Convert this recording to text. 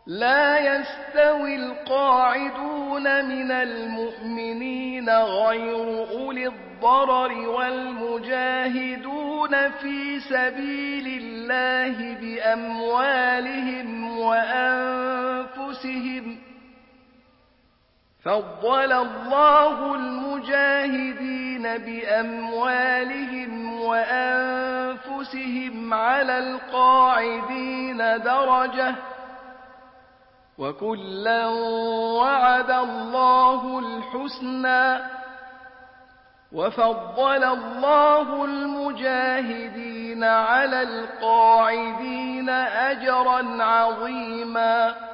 لا يستوي القاعدون من المؤمنين غير أولي الضرر والمجاهدون في سبيل الله بأموالهم وأنفسهم. فضل الله المجاهدين بأموالهم وأنفسهم على القاعدين درجة، وكلا وعد الله الحسنى، وفضل الله المجاهدين على القاعدين أجرا عظيما.